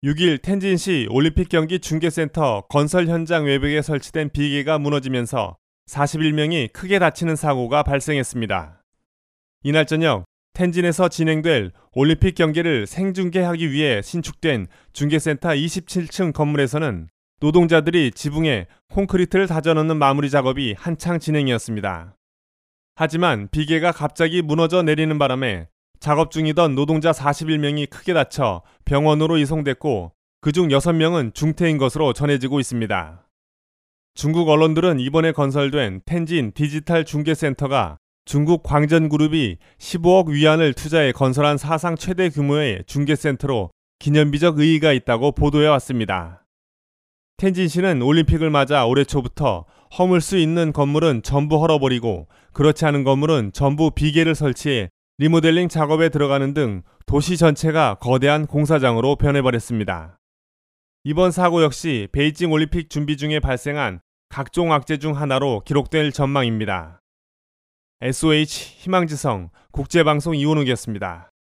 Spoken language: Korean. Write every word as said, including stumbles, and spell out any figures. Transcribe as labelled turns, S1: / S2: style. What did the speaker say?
S1: 육 일 텐진시 올림픽 경기 중계센터 건설 현장 외벽에 설치된 비계가 무너지면서 사십일 명이 크게 다치는 사고가 발생했습니다. 이날 저녁 텐진에서 진행될 올림픽 경기를 생중계하기 위해 신축된 중계센터 이십칠 층 건물에서는 노동자들이 지붕에 콘크리트를 다져넣는 마무리 작업이 한창 진행이었습니다. 하지만 비계가 갑자기 무너져 내리는 바람에 작업 중이던 노동자 사십일 명이 크게 다쳐 병원으로 이송됐고 그중 여섯 명은 중태인 것으로 전해지고 있습니다. 중국 언론들은 이번에 건설된 텐진 디지털 중계센터가 중국 광전그룹이 십오억 위안을 투자해 건설한 사상 최대 규모의 중계센터로 기념비적 의의가 있다고 보도해왔습니다. 텐진시는 올림픽을 맞아 올해 초부터 허물 수 있는 건물은 전부 헐어버리고 그렇지 않은 건물은 전부 비계를 설치해 리모델링 작업에 들어가는 등 도시 전체가 거대한 공사장으로 변해버렸습니다. 이번 사고 역시 베이징 올림픽 준비 중에 발생한 각종 악재 중 하나로 기록될 전망입니다. 에스오에이치 희망지성 국제방송 이원욱이었습니다.